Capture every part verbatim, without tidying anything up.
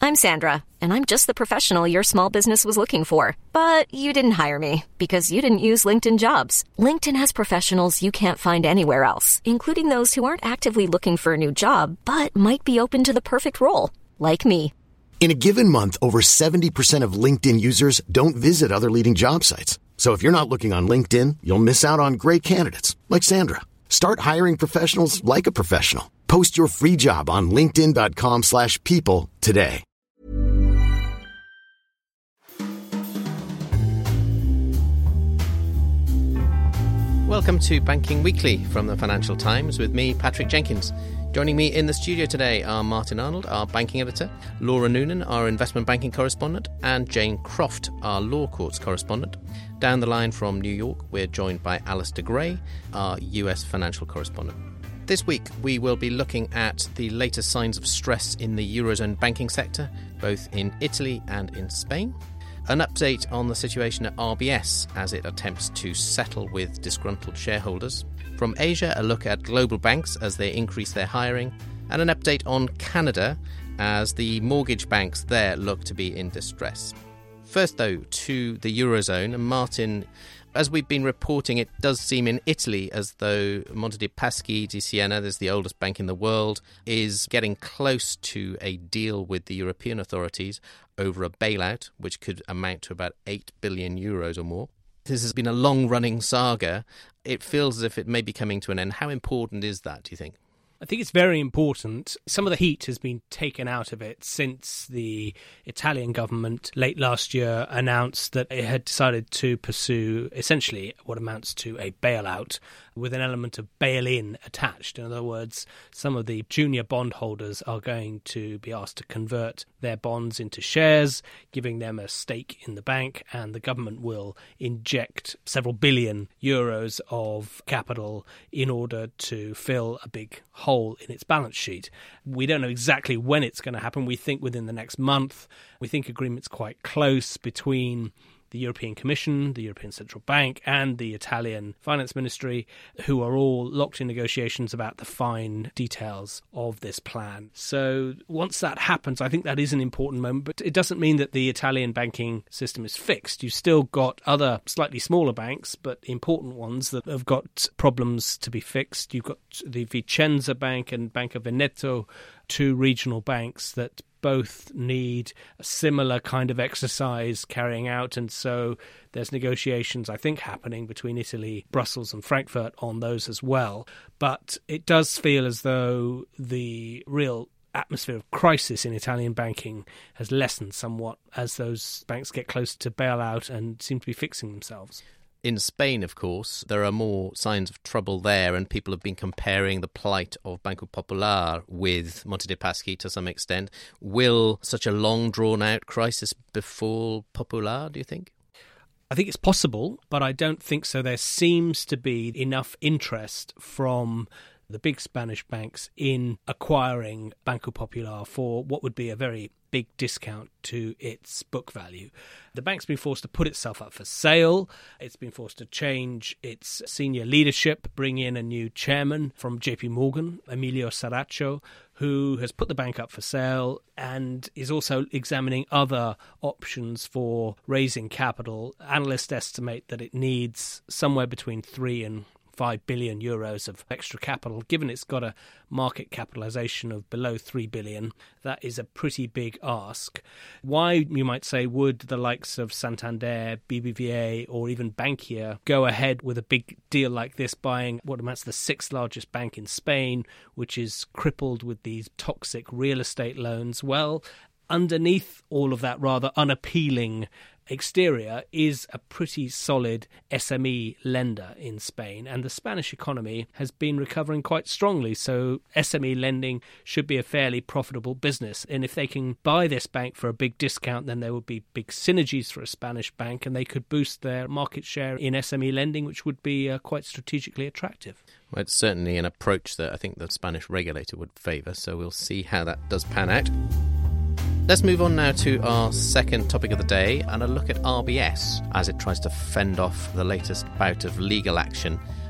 I'm Sandra, and I'm just the professional your small business was looking for. But you didn't hire me because you didn't use LinkedIn Jobs. LinkedIn has professionals you can't find anywhere else, including those who aren't actively looking for a new job, but might be open to the perfect role, like me. In a given month, over seventy percent of LinkedIn users don't visit other leading job sites. So if you're not looking on LinkedIn, you'll miss out on great candidates like Sandra. Start hiring professionals like a professional. Post your free job on linkedin.com slash people today. Welcome to Banking Weekly from the Financial Times with me, Patrick Jenkins. Joining me in the studio today are Martin Arnold, our banking editor, Laura Noonan, our investment banking correspondent, and Jane Croft, our law courts correspondent. Down the line from New York, we're joined by Alistair Gray, our U S financial correspondent. This week, we will be looking at the latest signs of stress in the Eurozone banking sector, both in Italy and in Spain. An update on the situation at R B S as it attempts to settle with disgruntled shareholders. From Asia, a look at global banks as they increase their hiring. And an update on Canada as the mortgage banks there look to be in distress. First, though, to the Eurozone. And Martin, as we've been reporting, it does seem in Italy as though Monte dei Paschi di Siena, there's the oldest bank in the world, is getting close to a deal with the European authorities over a bailout, which could amount to about eight billion euros or more. This has been a long-running saga. It feels as if it may be coming to an end. How important is that, do you think? I think it's very important. Some of the heat has been taken out of it since the Italian government late last year announced that it had decided to pursue essentially what amounts to a bailout with an element of bail-in attached. In other words, some of the junior bondholders are going to be asked to convert their bonds into shares, giving them a stake in the bank, and the government will inject several billion euros of capital in order to fill a big hole in its balance sheet. We don't know exactly when it's going to happen. We think within the next month. We think agreement's quite close between the European Commission, the European Central Bank, and the Italian Finance Ministry, who are all locked in negotiations about the fine details of this plan. So once that happens, I think that is an important moment, but it doesn't mean that the Italian banking system is fixed. You've still got other slightly smaller banks, but important ones that have got problems to be fixed. You've got the Vicenza Bank and Banca Veneto, two regional banks that both need a similar kind of exercise carrying out, and so there's negotiations, I think, happening between Italy, Brussels and Frankfurt on those as well. But it does feel as though the real atmosphere of crisis in Italian banking has lessened somewhat as those banks get close to bailout and seem to be fixing themselves. In Spain, of course, there are more signs of trouble there, and people have been comparing the plight of Banco Popular with Monte dei Paschi to some extent. Will such a long, drawn-out crisis befall Popular, do you think? I think it's possible, but I don't think so. There seems to be enough interest from the big Spanish banks in acquiring Banco Popular for what would be a very big discount to its book value. The bank's been forced to put itself up for sale. It's been forced to change its senior leadership, bring in a new chairman from J P Morgan, Emilio Saracho, who has put the bank up for sale and is also examining other options for raising capital. Analysts estimate that it needs somewhere between three and five billion euros of extra capital. Given it's got a market capitalization of below three billion, that is a pretty big ask. Why, you might say, would the likes of Santander, B B V A or even Bankia go ahead with a big deal like this, buying what amounts to the sixth largest bank in Spain, which is crippled with these toxic real estate loans? Well, underneath all of that rather unappealing exterior is a pretty solid S M E lender in Spain, and the Spanish economy has been recovering quite strongly, so S M E lending should be a fairly profitable business. And if they can buy this bank for a big discount, then there would be big synergies for a Spanish bank, and they could boost their market share in S M E lending, which would be uh, quite strategically attractive. Well, it's certainly an approach that I think the Spanish regulator would favour, so we'll see how that does pan out. Let's move on now to our second topic of the day and a look at R B S as it tries to fend off the latest bout of legal action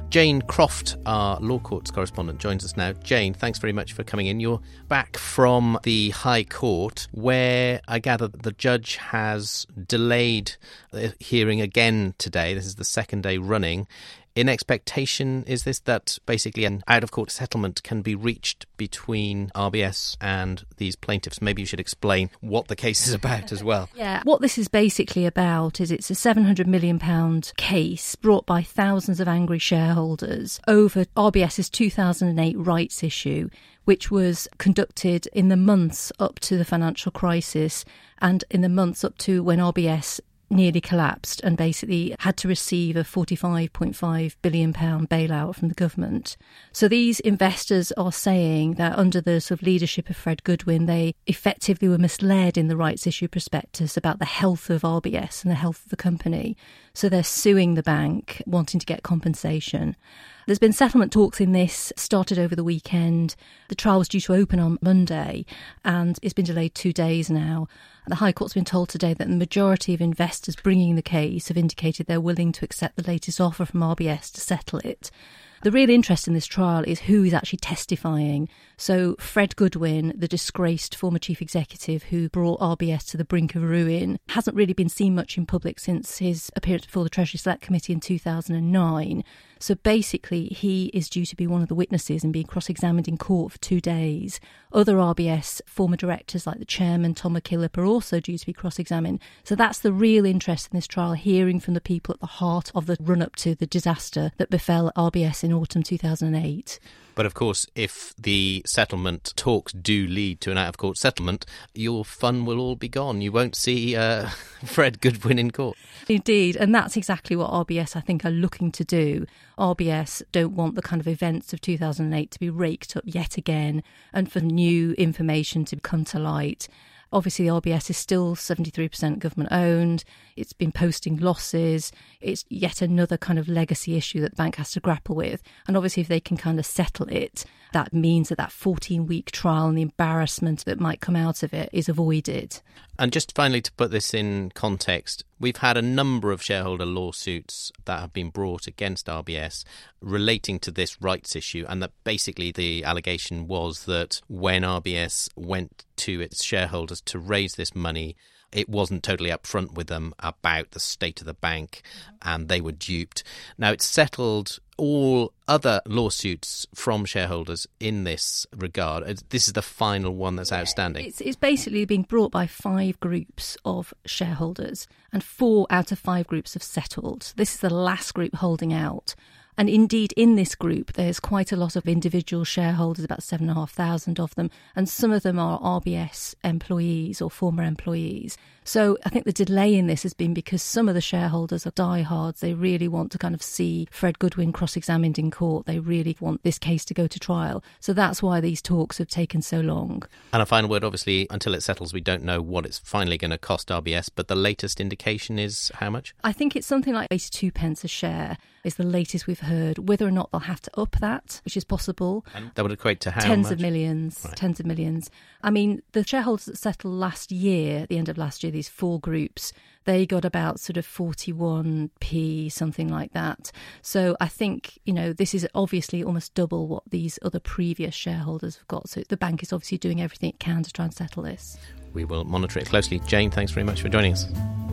Jane Croft, our Law Courts correspondent, joins us now. Jane, thanks very much for coming in. You're back from the High Court, where I gather that the judge has delayed the hearing again today. This is the second day running. In expectation, is this that basically an out-of-court settlement can be reached between R B S and these plaintiffs? Maybe you should explain what the case is about as well. Yeah, what this is basically about is it's a seven hundred million pounds case brought by thousands of angry shareholders over RBS's two thousand eight rights issue, which was conducted in the months up to the financial crisis and in the months up to when R B S nearly collapsed and basically had to receive a forty-five point five billion pounds bailout from the government. So these investors are saying that under the sort of leadership of Fred Goodwin, they effectively were misled in the rights issue prospectus about the health of R B S and the health of the company. So they're suing the bank, wanting to get compensation. There's been settlement talks in this, started over the weekend. The trial was due to open on Monday and it's been delayed two days now. The High Court's been told today that the majority of investors bringing the case have indicated they're willing to accept the latest offer from R B S to settle it. The real interest in this trial is who is actually testifying. So Fred Goodwin, the disgraced former chief executive who brought R B S to the brink of ruin, hasn't really been seen much in public since his appearance before the Treasury Select Committee in two thousand nine. So basically, he is due to be one of the witnesses and being cross-examined in court for two days. Other R B S former directors like the chairman, Tom McKillop, are also due to be cross-examined. So that's the real interest in this trial, hearing from the people at the heart of the run-up to the disaster that befell R B S in autumn two thousand eight. But of course, if the settlement talks do lead to an out-of-court settlement, your fun will all be gone. You won't see uh, Fred Goodwin in court. Indeed, and that's exactly what R B S, I think, are looking to do. R B S don't want the kind of events of two thousand eight to be raked up yet again and for new information to come to light. Obviously, the R B S is still seventy-three percent government owned. It's been posting losses. It's yet another kind of legacy issue that the bank has to grapple with. And obviously, if they can kind of settle it, that means that that fourteen-week trial and the embarrassment that might come out of it is avoided. And just finally, to put this in context, we've had a number of shareholder lawsuits that have been brought against R B S relating to this rights issue, and that basically the allegation was that when R B S went to its shareholders to raise this money, it wasn't totally upfront with them about the state of the bank and they were duped. Now, it's settled all other lawsuits from shareholders in this regard. This is the final one that's outstanding. It's, it's basically being brought by five groups of shareholders and four out of five groups have settled. This is the last group holding out. And indeed, in this group, there's quite a lot of individual shareholders, about seven thousand five hundred of them, and some of them are R B S employees or former employees. So I think the delay in this has been because some of the shareholders are diehards. They really want to kind of see Fred Goodwin cross-examined in court. They really want this case to go to trial. So that's why these talks have taken so long. And a final word, obviously, until it settles, we don't know what it's finally going to cost R B S, but the latest indication is how much? I think it's something like eighty-two pence a share is the latest we've heard. Whether or not they'll have to up that, which is possible. And that would equate to how tens much? of millions, right. tens of millions. I mean, the shareholders that settled last year, at the end of last year, these four groups, they got about sort of forty-one p, something like that. So I think, you know, this is obviously almost double what these other previous shareholders have got. So the bank is obviously doing everything it can to try and settle this. We will monitor it closely. Jane, thanks very much for joining us.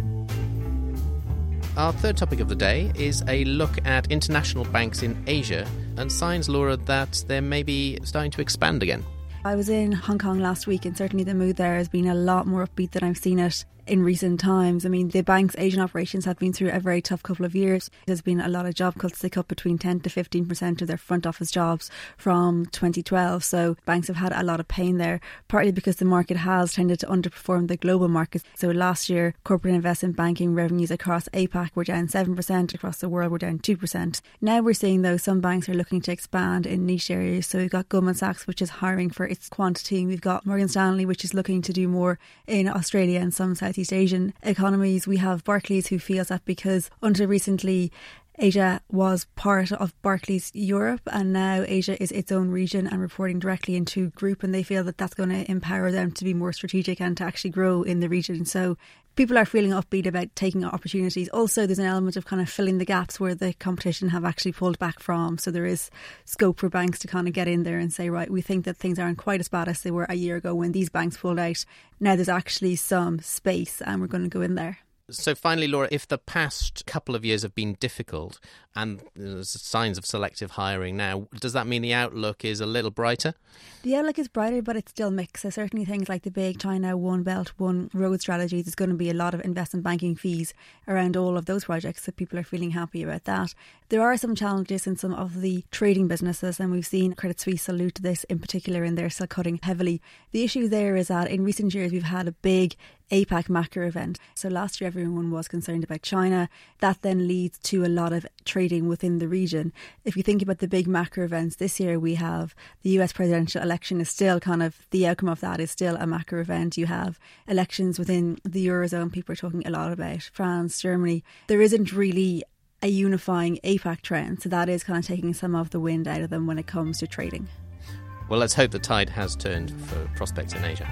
Our third topic of the day is a look at international banks in Asia and signs, Laura, that they're maybe starting to expand again. I was in Hong Kong last week and certainly the mood there has been a lot more upbeat than I've seen it in recent times. I mean, the bank's Asian operations have been through a very tough couple of years. There's been a lot of job cuts. They cut between ten to fifteen percent of their front office jobs from twenty twelve. So banks have had a lot of pain there, partly because the market has tended to underperform the global markets. So last year, corporate investment banking revenues across APAC were down seven percent, across the world were down two percent. Now we're seeing, though, some banks are looking to expand in niche areas. So we've got Goldman Sachs, which is hiring for its quant team. We've got Morgan Stanley, which is looking to do more in Australia and some Southeast Asian economies. We have Barclays, who feels that because until recently Asia was part of Barclays Europe, and now Asia is its own region and reporting directly into Group, and they feel that that's going to empower them to be more strategic and to actually grow in the region. So people are feeling upbeat about taking opportunities. Also, there's an element of kind of filling the gaps where the competition have actually pulled back from. So there is scope for banks to kind of get in there and say, right, we think that things aren't quite as bad as they were a year ago when these banks pulled out. Now there's actually some space and we're going to go in there. So finally, Laura, if the past couple of years have been difficult and there's signs of selective hiring now, does that mean the outlook is a little brighter? The outlook is brighter, but it's still mixed. So certainly things like the big China One Belt, One Road strategy, there's going to be a lot of investment banking fees around all of those projects. So people are feeling happy about that. There are some challenges in some of the trading businesses, and we've seen Credit Suisse allude to this in particular, and they're still cutting heavily. The issue there is that in recent years we've had a big APAC macro event. So last year everyone was concerned about China. That then leads to a lot of trading within the region. If you think about the big macro events this year, we have the U S presidential election is still kind of, the outcome of that is still a macro event. You have elections within the Eurozone. People are talking a lot about France, Germany. There isn't really a unifying APAC trend. So that is kind of taking some of the wind out of them when it comes to trading. Well, let's hope the tide has turned for prospects in Asia.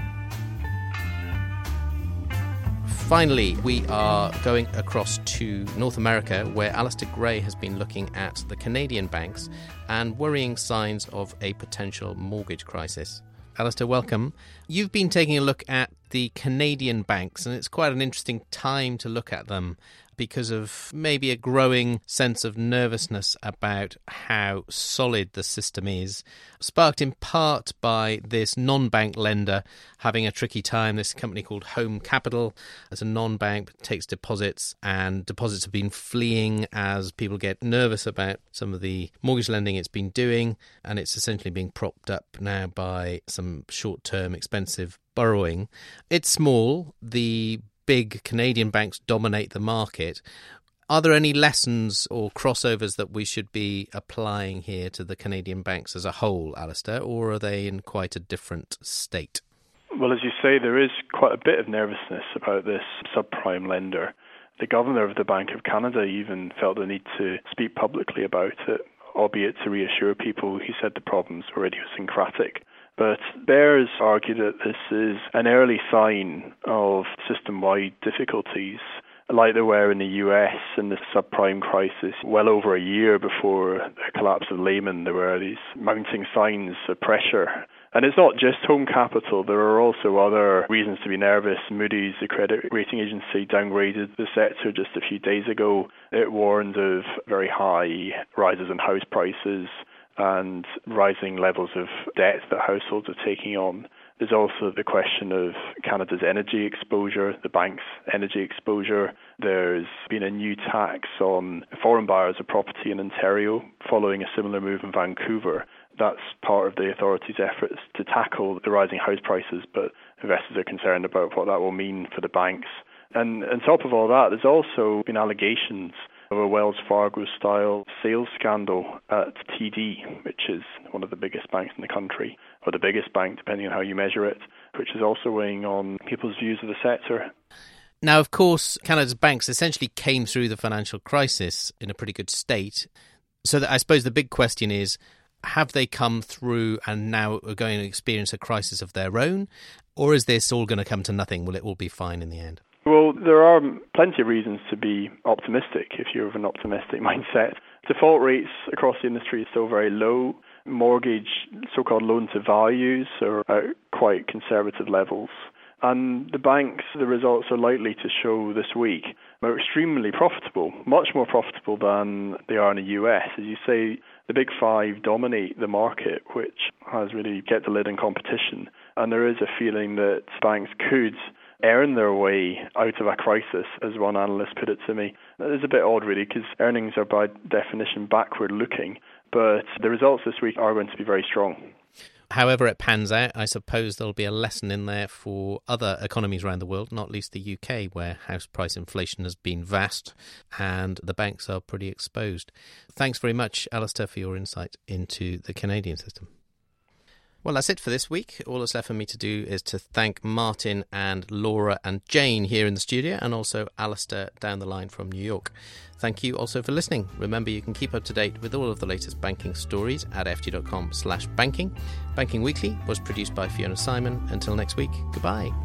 Finally, we are going across to North America, where Alistair Gray has been looking at the Canadian banks and worrying signs of a potential mortgage crisis. Alistair, welcome. You've been taking a look at the Canadian banks, and it's quite an interesting time to look at them because of maybe a growing sense of nervousness about how solid the system is, sparked in part by this non-bank lender having a tricky time. This company called Home Capital, as a non-bank, takes deposits, and deposits have been fleeing as people get nervous about some of the mortgage lending it's been doing, and it's essentially being propped up now by some short-term expensive borrowing. It's small. The big Canadian banks dominate the market. Are there any lessons or crossovers that we should be applying here to the Canadian banks as a whole, Alistair, or are they in quite a different state? Well, as you say, there is quite a bit of nervousness about this subprime lender. The governor of the Bank of Canada even felt the need to speak publicly about it, albeit to reassure people. He said the problems were idiosyncratic. But bears argue that this is an early sign of system-wide difficulties, like there were in the U S in the subprime crisis. Well over a year before the collapse of Lehman, there were these mounting signs of pressure. And it's not just Home Capital. There are also other reasons to be nervous. Moody's, the credit rating agency, downgraded the sector just a few days ago. It warned of very high rises in house prices and rising levels of debt that households are taking on. There's also the question of Canada's energy exposure, the bank's energy exposure. There's been a new tax on foreign buyers of property in Ontario following a similar move in Vancouver. That's part of the authorities' efforts to tackle the rising house prices, but investors are concerned about what that will mean for the banks. And on top of all that, there's also been allegations of a Wells Fargo-style sales scandal at T D, which is one of the biggest banks in the country, or the biggest bank, depending on how you measure it, which is also weighing on people's views of the sector. Now, of course, Canada's banks essentially came through the financial crisis in a pretty good state. So that I suppose the big question is, have they come through and now are going to experience a crisis of their own? Or is this all going to come to nothing? Will it all be fine in the end? Well, there are plenty of reasons to be optimistic if you're of an optimistic mindset. Default rates across the industry are still very low. Mortgage, so-called loan-to-values, are at quite conservative levels. And the banks, the results are likely to show this week, are extremely profitable, much more profitable than they are in the U S. As you say, the big five dominate the market, which has really kept the lid on competition. And there is a feeling that banks could earn their way out of a crisis, as one analyst put it to me. That is a bit odd, really, because earnings are by definition backward-looking, but the results this week are going to be very strong. However it pans out, I suppose there'll be a lesson in there for other economies around the world, not least the U K, where house price inflation has been vast and the banks are pretty exposed. Thanks very much, Alistair, for your insight into the Canadian system. Well, that's it for this week. All that's left for me to do is to thank Martin and Laura and Jane here in the studio, and also Alistair down the line from New York. Thank you also for listening. Remember, you can keep up to date with all of the latest banking stories at ft.com slash banking. Banking Weekly was produced by Fiona Simon. Until next week, goodbye.